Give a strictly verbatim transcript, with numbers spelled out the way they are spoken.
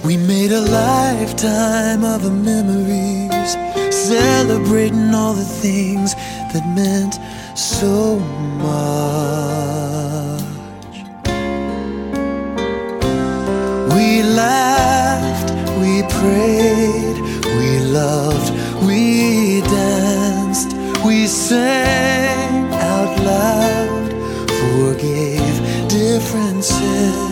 We made a lifetime of the memories, celebrating all the things that meant so much. We laughed, we prayed, we loved, we danced, we sang out loud, forgave differences.